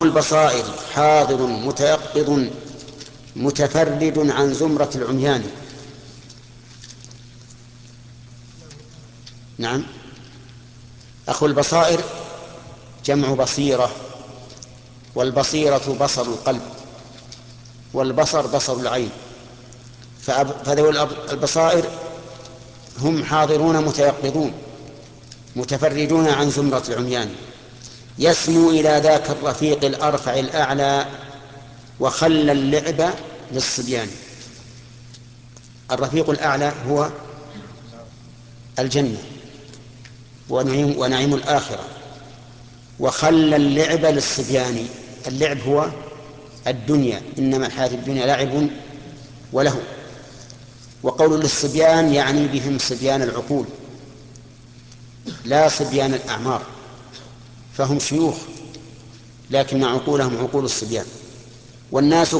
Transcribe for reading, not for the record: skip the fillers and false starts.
البصائر حاضر متيقظ متفرد عن زمرة العميان. نعم، أخو البصائر جمع بصيرة، والبصيرة بصر القلب، والبصر بصر العين. فذوي البصائر هم حاضرون متيقظون متفردون عن زمرة العميان. يسمو إلى ذاك الرفيق الأرفع الأعلى وخلى اللعب للصبيان. الرفيق الأعلى هو الجنة ونعيم الآخرة، وخلى اللعب للصبيان. اللعب هو الدنيا، إنما الحياة الدنيا لعب وله. وقول للصبيان يعني بهم صبيان العقول لا صبيان الأعمار، فهم شيوخ لكن عقولهم عقول الصبيان. والناس